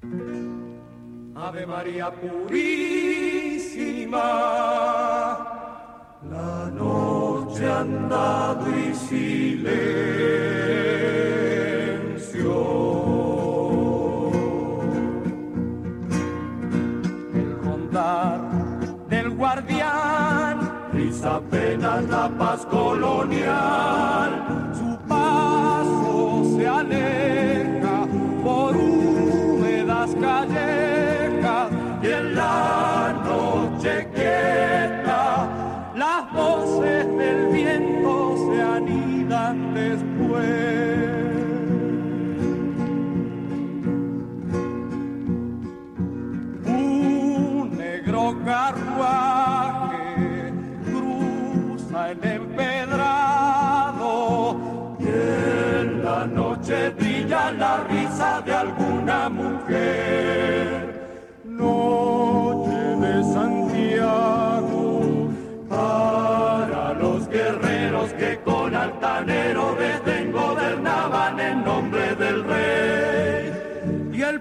Ave María purísima, la noche ha andado y silencio. El rondar del guardián risa apenas la paz colonial, su paso se aleja por húmedas callejas y en la noche quieta las voces del viento se anidan después. Un negro carruaje cruza el empedrado y en la noche brilla la risa de alguna mujer. Noche de Santiago para los guerreros que con altanero desdén gobernaban en nombre del rey. Y el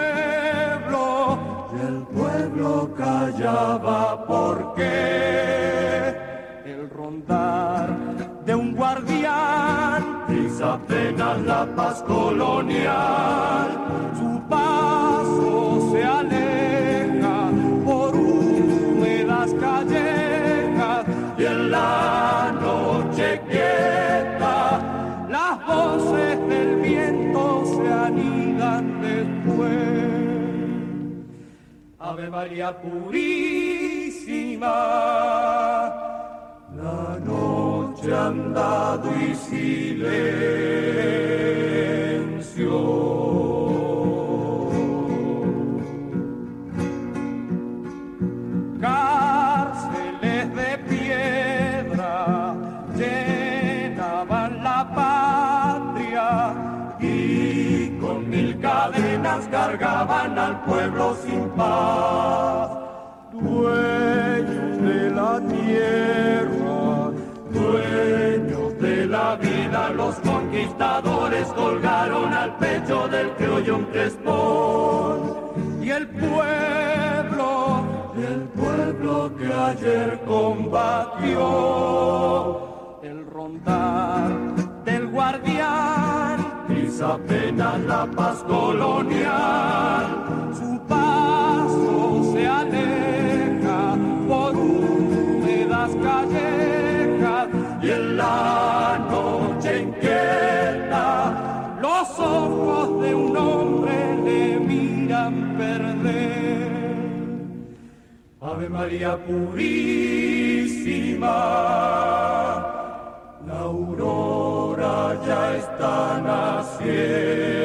pueblo callaba porque el rondar de un guardián risa apenas la paz colonial, su paso se aleja por húmedas callejas y en la noche quieta las voces del viento se anidan después. Ave María purísima, la noche ha andado y silencio. Cárceles de piedra llenaban la patria y con 1000 cadenas cargaban al pueblo sin paz. Dueños de la tierra, dueños de la vida, los conquistadores colgaron al pecho del criollo un crespón. Y el pueblo que ayer combatió, el rondar del guardián risa apenas la paz colonial, su paso se aleja por húmedas callejas y en la noche inquieta los ojos de un hombre le miran perder. Ave María purísima, la aurora ya está naciendo.